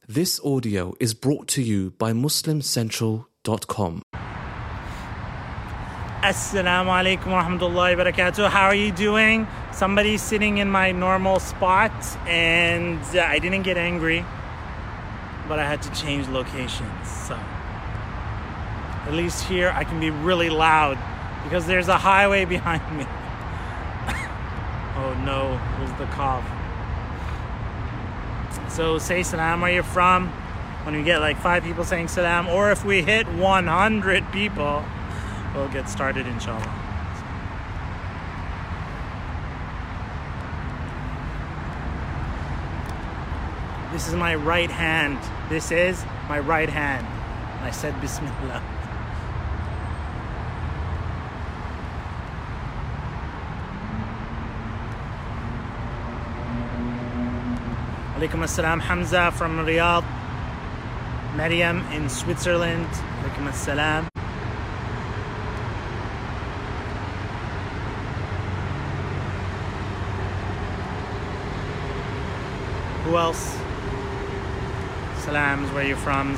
This audio is brought to you by MuslimCentral.com. Assalamu alaikum wa rahmatullahi wa barakatuh. How are you doing? Somebody's sitting in my normal spot and I didn't get angry, but I had to change locations. So at least here I can be really loud because there's a highway behind me. Oh no, there's the cough. So say salam where you're from. When we get like 5 people saying salam, or if we hit 100 people, we'll get started inshallah. This is my right hand. This is my right hand. I said Bismillah. Alaikum assalam, Hamza from Riyadh. Maryam in Switzerland. Alaikum assalam. Who else? Salams, where you from?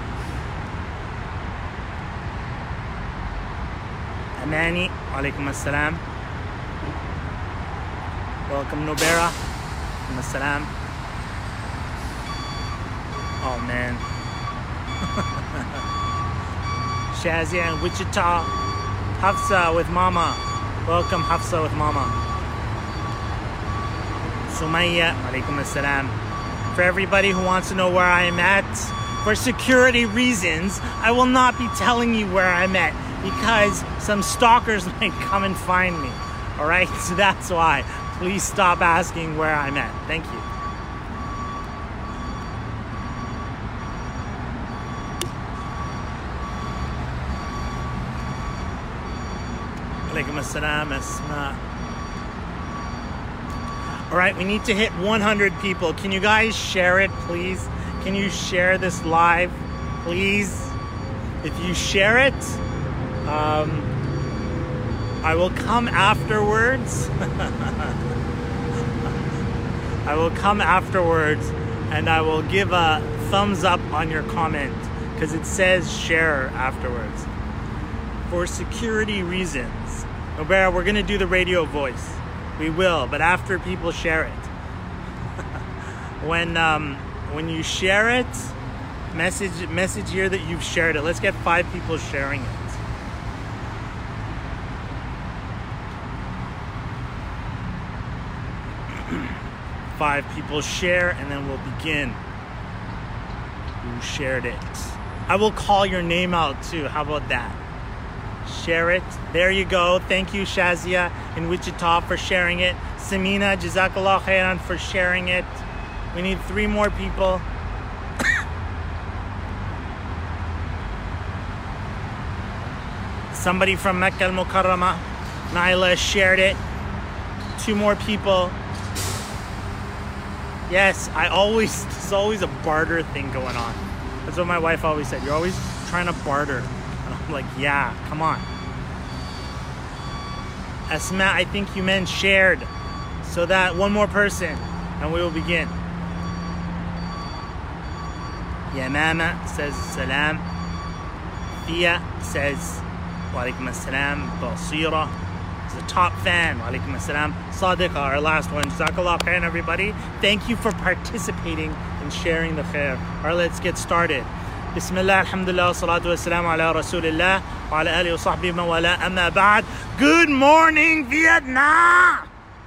Amani, alaikum assalam. Welcome Nubera. Alaikum assalam. Oh man. Shazia in Wichita. Hafsa with Mama. Welcome Hafsa with Mama. Sumayya, alaikum assalam. For everybody who wants to know where I'm at, for security reasons, I will not be telling you where I'm at because some stalkers might come and find me. Alright, so that's why. Please stop asking where I'm at. Thank you. Alaikum assalam, Asma. Alright, we need to hit 100 people. Can you guys share it, please? Can you share this live, please? If you share it, I will come afterwards. I will come afterwards and I will give a thumbs up on your comment because it says share afterwards. For security reasons. Nobera, we're going to do the radio voice. We will, but after people share it. When you share it, message here that you've shared it. Let's get 5 people sharing it. Five people share, and then we'll begin. Who shared it? I will call your name out too. How about that? Share it. There you go. Thank you, Shazia in Wichita, for sharing it. Samina, Jazakallah khairan for sharing it. We need 3 more people. Somebody from Mecca al-Mukarramah, Naila, shared it. 2 more people. Yes, there's always a barter thing going on. That's what my wife always said. You're always trying to barter. And I'm like, yeah, come on. Asma, I think you meant shared. So that 1 more person, and we will begin. Yamama says salam. Thea says wa alaikum assalam. Basira is a top fan. Wa alaikum assalam. Sadiqa, our last one. Jazakallah khairan, everybody. Thank you for participating and sharing the khair. Alright, let's get started. Bismillah, alhamdulillah, salatu wassalamu ala rasulillah wa ala alihi wa sahbihi man wala amma ba'd. Good morning, Vietnam!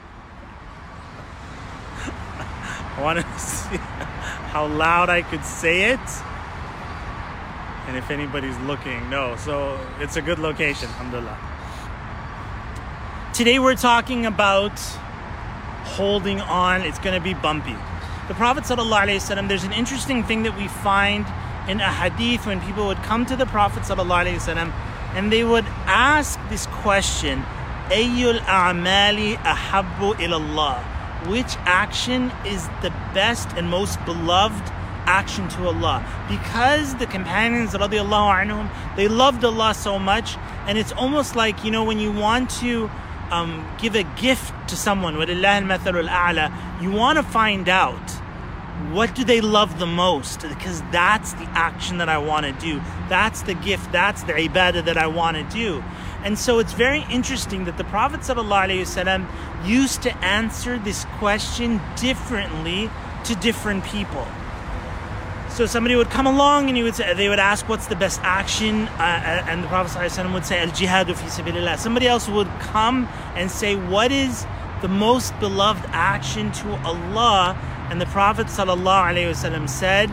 I want to see how loud I could say it and if anybody's looking. No, so it's a good location, alhamdulillah. Today we're talking about holding on. It's going to be bumpy. The Prophet ﷺ, there's an interesting thing that we find in a hadith when people would come to the Prophet ﷺ and they would ask this question, Ayyul a'mali ahabbu ilallah? Which action is the best and most beloved action to Allah? Because the companions radiallahu anhum, they loved Allah so much, and it's almost like, you know, when you want to give a gift to someone, وَلِلَّهِ الْمَثَلُ الْأَعْلَى, you want to find out what do they love the most? Because that's the action that I want to do. That's the gift, that's the ibadah that I want to do. And so it's very interesting that the Prophet ﷺ used to answer this question differently to different people. So somebody would come along and they would ask, what's the best action? And the Prophet ﷺ would say, al-jihadu fi sabilillah. Somebody else would come and say, what is the most beloved action to Allah? And the Prophet ﷺ said,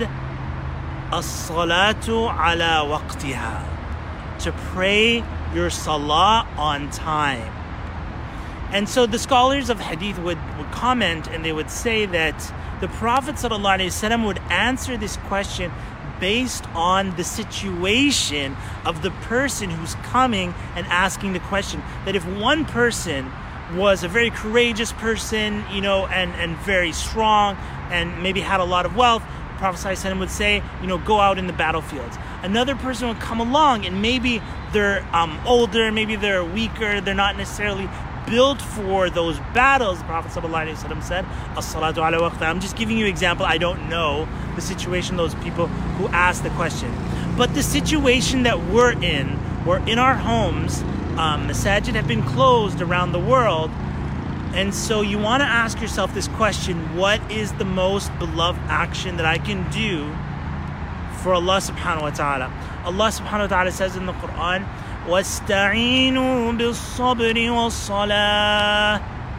as-salatu ala waqtiha. To pray your salah on time. And so the scholars of hadith would comment and they would say that the Prophet ﷺ would answer this question based on the situation of the person who's coming and asking the question. That if one person was a very courageous person, and very strong and maybe had a lot of wealth, the Prophet ﷺ would say, go out in the battlefields. Another person would come along and maybe they're older, maybe they're weaker, they're not necessarily built for those battles. The Prophet ﷺ said, as-salatu ala waqtiha. I'm just giving you an example. I don't know the situation of those people who asked the question. But the situation that we're in our homes. Masajid have been closed around the world. And so you want to ask yourself this question: what is the most beloved action that I can do for Allah subhanahu wa ta'ala? Allah subhanahu wa ta'ala says in the Quran, وَاسْتَعِينُوا بِالصَّبْرِ وَالصَّلَاةِ.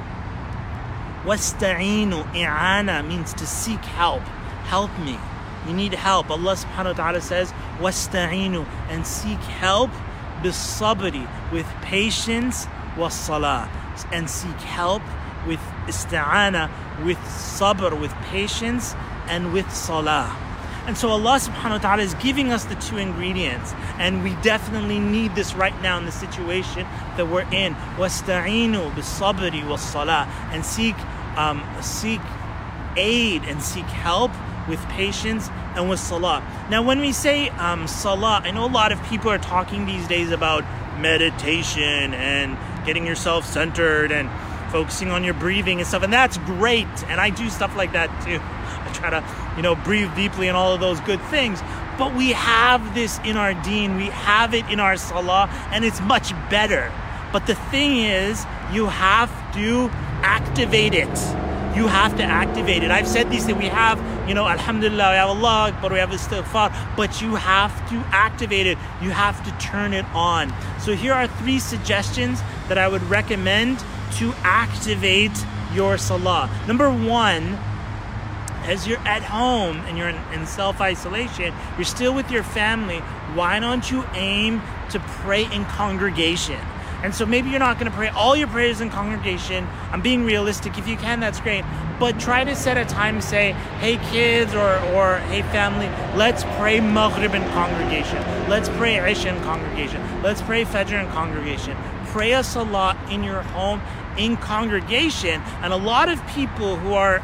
وَاسْتَعِينُوا, i'ana means to seek help. Help me. You need help. Allah subhanahu wa ta'ala says, وَاسْتَعِينُوا, and seek help بالصبر, with patience, والصلاة, and seek help with isti'ana, with sabr, with patience, and with salah. And so Allah subhanahu wa ta'ala is giving us the two ingredients, and we definitely need this right now in the situation that we're in. وَاسْتَعِينُوا بِالصَّبْرِ وَالصَّلَاةِ, and seek aid and seek help with patience and with salah. Now when we say salah, I know a lot of people are talking these days about meditation and getting yourself centered and focusing on your breathing and stuff, and that's great, and I do stuff like that too. I try to, breathe deeply and all of those good things. But we have this in our deen, we have it in our salah, and it's much better. But the thing is, you have to activate it. You have to activate it. I've said these things. We have, alhamdulillah, we have Allah, but we have istighfar. But you have to activate it. You have to turn it on. So here are 3 suggestions that I would recommend to activate your salah. Number 1, as you're at home and you're in self-isolation, you're still with your family, why don't you aim to pray in congregation? And so maybe you're not going to pray all your prayers in congregation. I'm being realistic. If you can, that's great. But try to set a time, say, hey kids or hey family, let's pray Maghrib in congregation. Let's pray Isha in congregation. Let's pray Fajr in congregation. Pray a salah in your home in congregation. And a lot of people who are,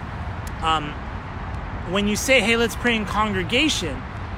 when you say, hey, let's pray in congregation,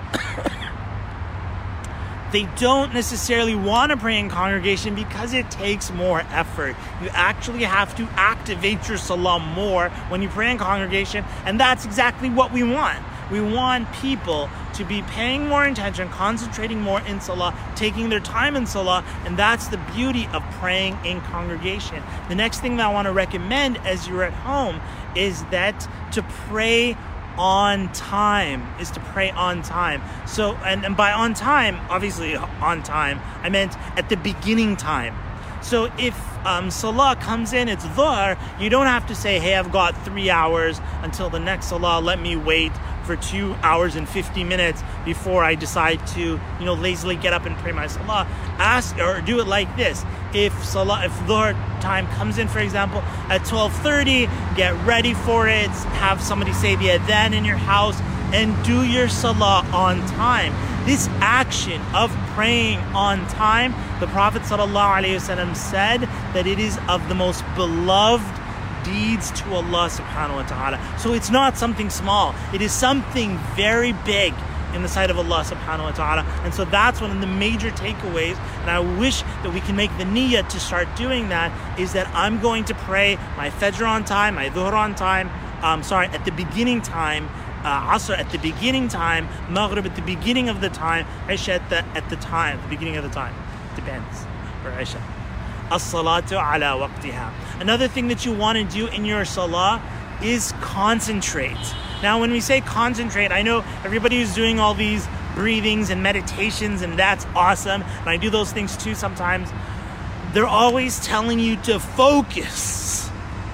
they don't necessarily want to pray in congregation because it takes more effort. You actually have to activate your salah more when you pray in congregation, and that's exactly what we want. We want people to be paying more attention, concentrating more in salah, taking their time in salah, and that's the beauty of praying in congregation. The next thing that I want to recommend as you're at home is that to pray on time, is to pray on time. So, and by on time, obviously on time, I meant at the beginning time. So if salah comes in, it's dhuhr, you don't have to say, hey, I've got 3 hours until the next salah, let me wait for 2 hours and 50 minutes before I decide to, lazily get up and pray my salah. Ask, or do it like this. If dhuhr time comes in, for example, at 12:30, get ready for it, have somebody say the adhan in your house, and do your salah on time. This action of praying on time, the Prophet ﷺ said that it is of the most beloved deeds to Allah subhanahu wa ta'ala. So it's not something small. It is something very big in the sight of Allah subhanahu wa ta'ala. And so that's one of the major takeaways. And I wish that we can make the niyyah to start doing that, is that I'm going to pray my Fajr on time, my Dhuhr on time, at the beginning time, Asr at the beginning time, Maghrib at the beginning of the time, Isha at the beginning of the time. Depends for Isha. As-salatu ala waqtiha. Another thing that you want to do in your salah is concentrate. Now, when we say concentrate, I know everybody who's doing all these breathings and meditations, and that's awesome, and I do those things too sometimes. They're always telling you to focus.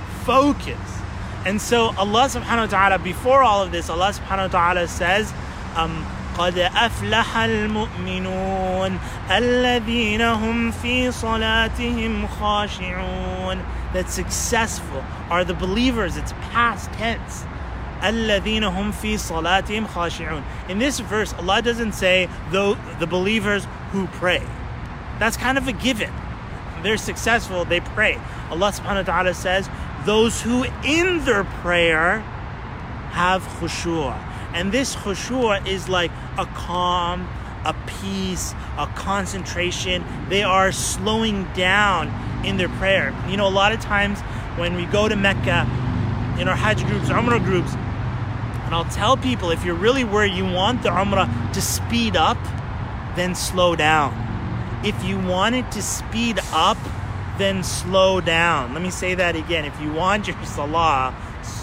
And so Allah subhanahu wa ta'ala, before all of this, Allah subhanahu wa ta'ala says, قَدْ أَفْلَحَ الْمُؤْمِنُونَ الَّذِينَ هُمْ فِي صَلَاتِهِمْ خَاشِعُونَ. That successful are the believers. It's past tense. الَّذِينَ هُمْ فِي صَلَاتِهِمْ خَاشِعُونَ. In this verse, Allah doesn't say the believers who pray. That's kind of a given. They're successful, they pray. Allah subhanahu wa ta'ala says, those who in their prayer have khushu'. And this khushu' is like a calm, a peace, a concentration. They are slowing down in their prayer. You know, a lot of times when we go to Mecca, in our Hajj groups, Umrah groups, and I'll tell people, if you're really where you want the Umrah to speed up, then slow down. If you want it to speed up, then slow down. Let me say that again. If you want your salah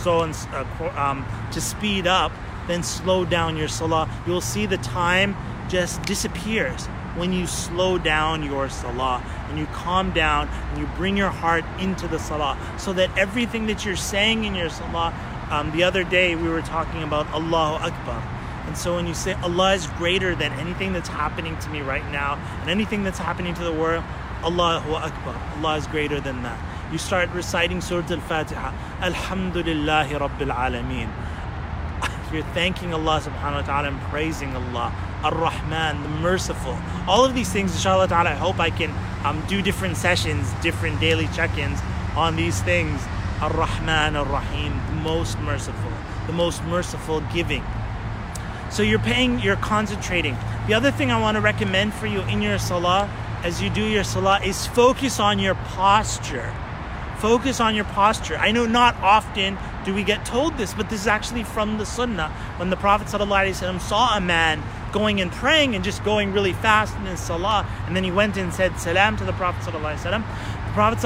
to speed up, then slow down your salah. You'll see the time just disappears when you slow down your salah and you calm down and you bring your heart into the salah, so that everything that you're saying in your salah. The other day we were talking about Allahu Akbar. And so when you say Allah is greater than anything that's happening to me right now and anything that's happening to the world, Allahu Akbar, Allah is greater than that. You start reciting Surah Al-Fatiha, Alhamdulillahi Rabbil Alameen. You're thanking Allah subhanahu wa ta'ala and praising Allah. Ar-Rahman, the merciful. All of these things, inshallah ta'ala, I hope I can do different sessions, different daily check-ins on these things. Ar-Rahman, Ar-Rahim, the most merciful giving. So you're concentrating. The other thing I want to recommend for you in your salah, as you do your salah, is focus on your posture. Focus on your posture. I know not often do we get told this, but this is actually from the Sunnah. When the Prophet ﷺ saw a man going and praying and just going really fast in his salah, and then he went and said salam to the Prophet ﷺ. The Prophet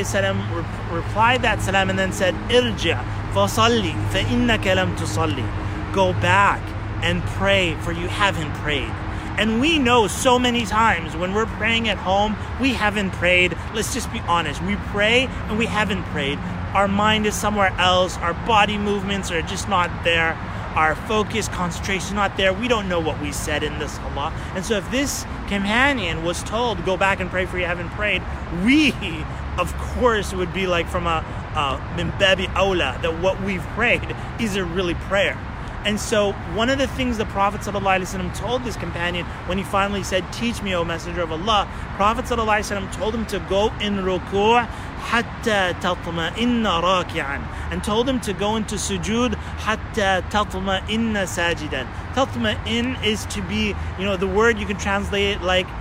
ﷺ replied that salam and then said, Irja fasalli fa innaka lam tusalli. Go back and pray, for you haven't prayed. And we know so many times when we're praying at home, we haven't prayed. Let's just be honest. We pray and we haven't prayed. Our mind is somewhere else. Our body movements are just not there. Our focus, concentration not there. We don't know what we said in the salah. And so if this companion was told, go back and pray for you haven't prayed, we, of course, would be like from a min babi awla, that what we've prayed isn't really prayer. And so one of the things the Prophet ﷺ told this companion when he finally said, teach me, O Messenger of Allah, Prophet ﷺ told him to go in ruku' hatta tatma'inna raki'an, and told him to go into sujood hatta tatma'inna sajidan. Tatma'in is to be, the word you can translate it like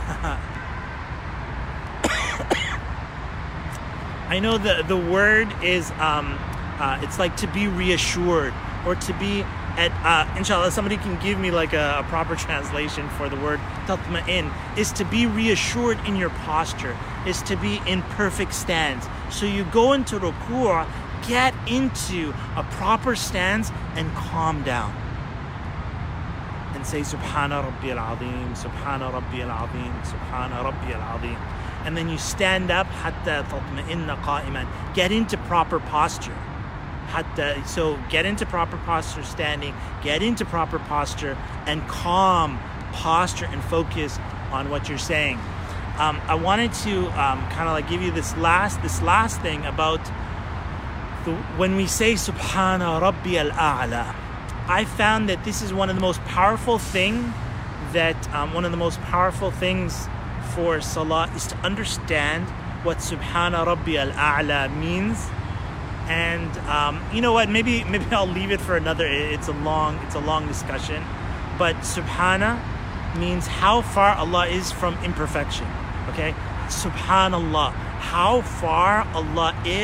I know the word is it's like to be reassured, or to be at, inshallah, somebody can give me like a proper translation for the word tatma'in, is to be reassured in your posture, is to be in perfect stance. So you go into ruku', get into a proper stance and calm down. And say, Subhana Rabbi al-Azim, Subhana Rabbi al-Azim, Subhana Rabbi al-Azim. And then you stand up, hatta tatma'inna qa'iman. Get into proper posture. So get into proper posture standing, get into proper posture and calm posture and focus on what you're saying. I wanted to kind of like give you this last thing about when we say Subhana Rabbi al-A'la. I found that this is one of the most powerful things for Salah is to understand what Subhana Rabbi al-A'la means. And you know what? Maybe I'll leave it for another. It's a long discussion. But Subhana means how far Allah is from imperfection. Okay, Subhanallah, how far Allah is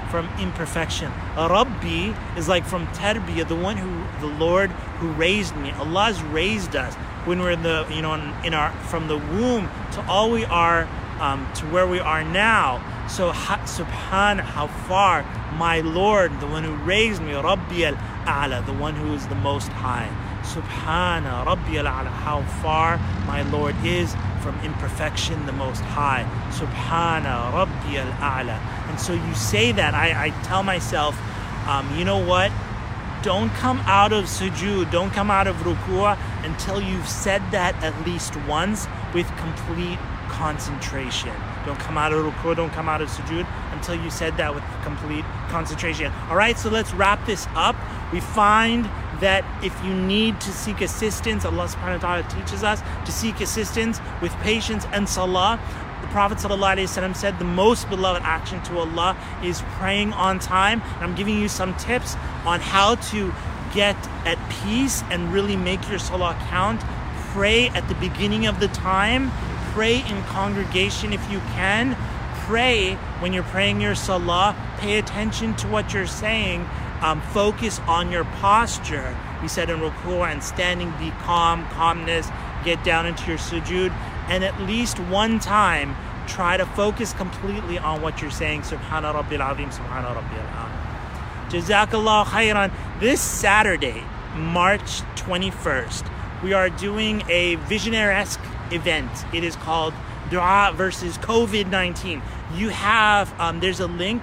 from imperfection. Rabbi is like from tarbiyah, the Lord who raised me. Allah has raised us when we're from the womb to all we are, to where we are now. So Subhana, how far my Lord, the one who raised me, Rabbi al-A'la, the one who is the most high. Subhana Rabbi al-A'la, how far my Lord is from imperfection, the most high. Subhana Rabbi al-A'la. And so you say that, I tell myself, you know what? Don't come out of sujood, don't come out of ruku' until you've said that at least once with complete concentration. Don't come out of ruku', don't come out of sujood until you said that with complete concentration. All right, so let's wrap this up. We find that if you need to seek assistance, Allah subhanahu wa ta'ala teaches us to seek assistance with patience and salah. The Prophet ﷺ said the most beloved action to Allah is praying on time. And I'm giving you some tips on how to get at peace and really make your salah count. Pray at the beginning of the time. Pray in congregation if you can. Pray when you're praying your salah. Pay attention to what you're saying. Focus on your posture. We said in ruku' and standing, be calmness. Get down into your sujood. And at least one time, try to focus completely on what you're saying. Subhana Rabbil Azim, Subhana Rabbil A'la. Jazakallah khairan. This Saturday, March 21st, we are doing a Visionaire-esque event. It is called Dua versus COVID-19. You have, there's a link,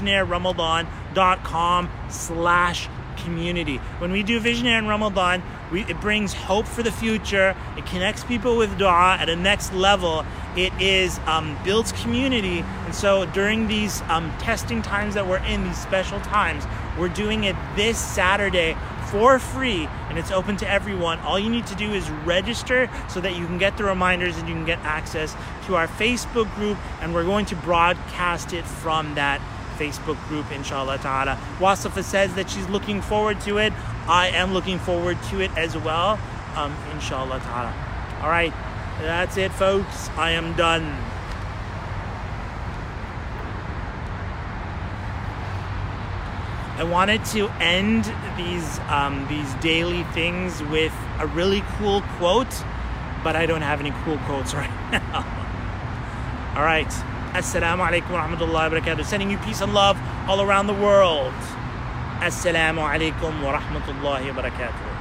visionaireRamadan.com/community. When we do Visionaire in Ramadan, it brings hope for the future. It connects people with dua at a next level. It is builds community. And so during these testing times that we're in, these special times, we're doing it this Saturday for free, and it's open to everyone. All you need to do is register so that you can get the reminders and you can get access to our Facebook group, and we're going to broadcast it from that Facebook group, inshallah ta'ala. Wasafa says that she's looking forward to it. I am looking forward to it as well, inshallah ta'ala. All right, that's it, folks. I am done. I wanted to end these daily things with a really cool quote, but I don't have any cool quotes right now. All right. Assalamu alaikum wa rahmatullahi wa barakatuh. Sending you peace and love all around the world. Assalamu alaikum wa rahmatullahi wa barakatuh.